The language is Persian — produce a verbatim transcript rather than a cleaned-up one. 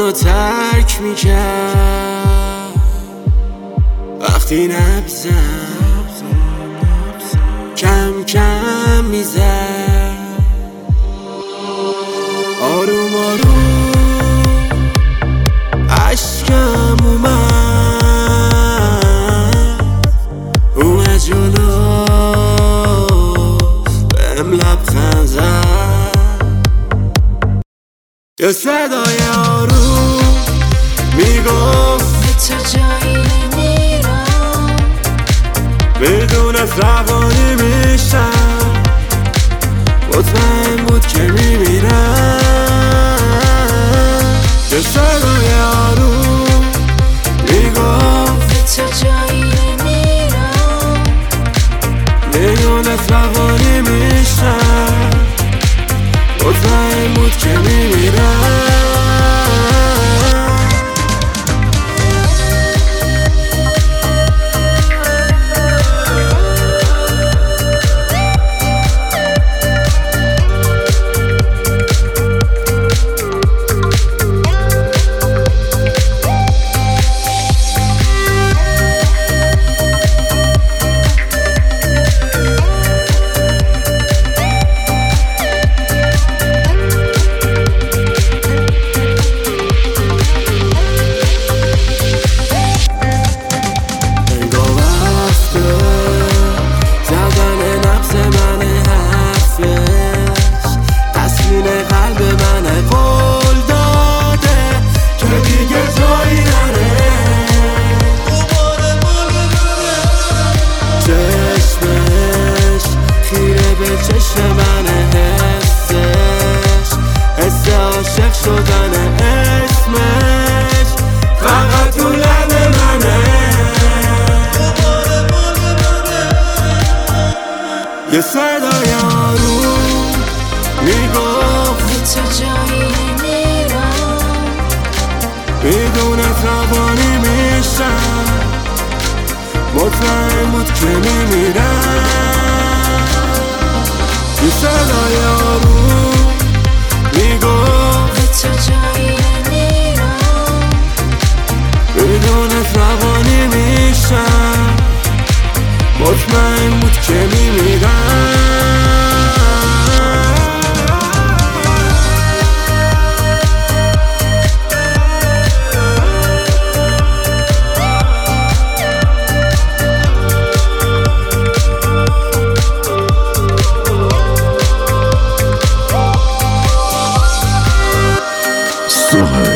منو ترک میکرد وقتی نبزم کم کم میزد آروم آروم عشقم اومد اومد جلو بهم لبخند زد یه صدای آروم میگفت به تو جایی نمیرم بدون روانی میشم مطمئن بود که میمیرم یه صدای آروم میگفت به تو جایی نمیرم بدون روانی میشم مطمئن بود که میمیرم چشم من حسش حس عاشق شدن اسمش فقط تو لب منه یه صدای آروم میگفت به تو جایی نمیرم بدون روانی میشم مطمئن بود که میمیرم یه صدای آروم میگفت به تو جایی نمیرم بدون روانی میشم مطمئن بود که میمیرم Suha